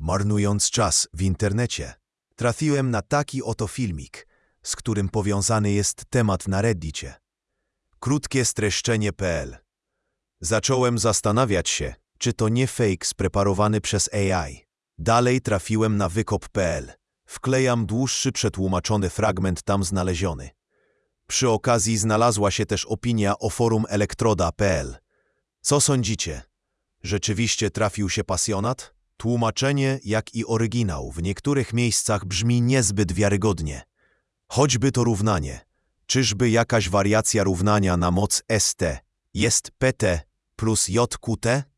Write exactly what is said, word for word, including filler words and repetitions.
Marnując czas w internecie, trafiłem na taki oto filmik, z którym powiązany jest temat na Reddicie. Krótkie streszczenie kropka pe el. Zacząłem zastanawiać się, czy to nie fake spreparowany przez A I. Dalej trafiłem na wykop kropka pe el. Wklejam dłuższy przetłumaczony fragment tam znaleziony. Przy okazji znalazła się też opinia o forum elektroda kropka pe el. Co sądzicie? Rzeczywiście trafił się pasjonat? Tłumaczenie, jak i oryginał, w niektórych miejscach brzmi niezbyt wiarygodnie. Choćby to równanie. Czyżby jakaś wariacja równania na moc S T jest P T plus J Q T?